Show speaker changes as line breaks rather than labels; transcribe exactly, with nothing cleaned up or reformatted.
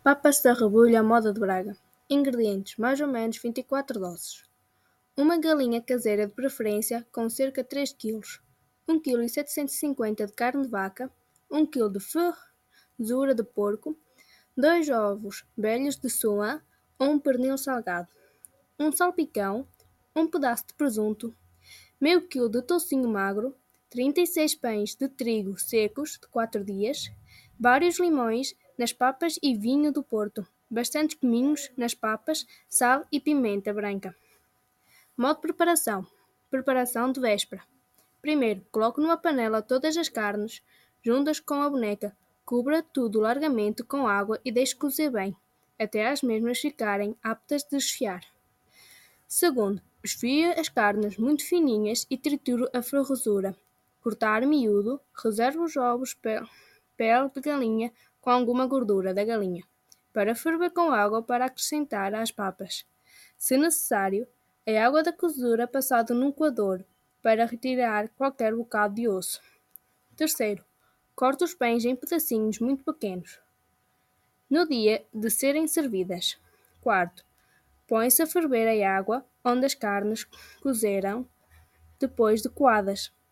Papas da Rebulho à moda de Braga. Ingredientes: mais ou menos vinte e quatro doses. Uma galinha caseira de preferência com cerca de três quilos. um vírgula setecentos e cinquenta kg de carne de vaca. um quilo de fezura de porco. dois ovos velhos de suã ou um pernil salgado. Um salpicão. Um pedaço de presunto. Meio quilo de toucinho magro. trinta e seis pães de trigo secos de quatro dias. Vários limões nas papas e vinho do Porto. Bastantes cominhos nas papas, sal e pimenta branca. Modo de preparação. Preparação de véspera. Primeiro, coloque numa panela todas as carnes, juntas com a boneca. Cubra tudo largamente com água e deixe cozer bem, até as mesmas ficarem aptas de desfiar. Segundo, esfie as carnes muito fininhas e trituro a fervura. Cortar miúdo, reserve os ovos pele de galinha com alguma gordura da galinha, para ferver com água para acrescentar às papas. Se necessário, a água da cozedura passada num coador, para retirar qualquer bocado de osso. Terceiro, corte os pães em pedacinhos muito pequenos, no dia de serem servidas. Quarto, põe-se a ferver a água onde as carnes cozeram depois de coadas.